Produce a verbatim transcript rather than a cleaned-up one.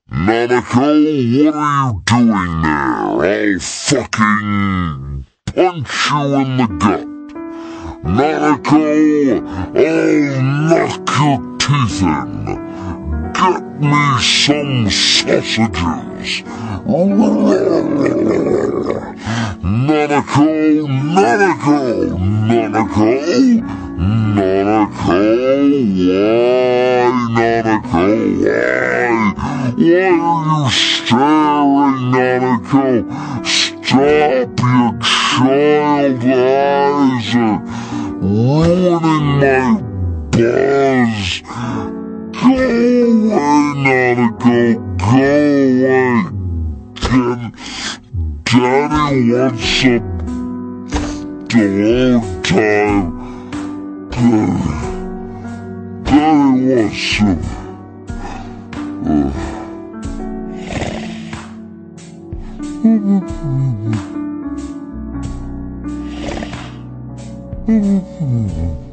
Nanako, what are you doing there? I'll fucking punch you in the gut. Nanako, I'll knock your teeth in. Get me some sausages. Nanako, Nanako, Nanako, Nanako, why, Nanako, why? Why are you staring, Nanako? Stop, your child eyes are ruining my buzz. Go away, Nanako, go away. Can Daddy wants some alone time. Daddy, Daddy wants some. Uh.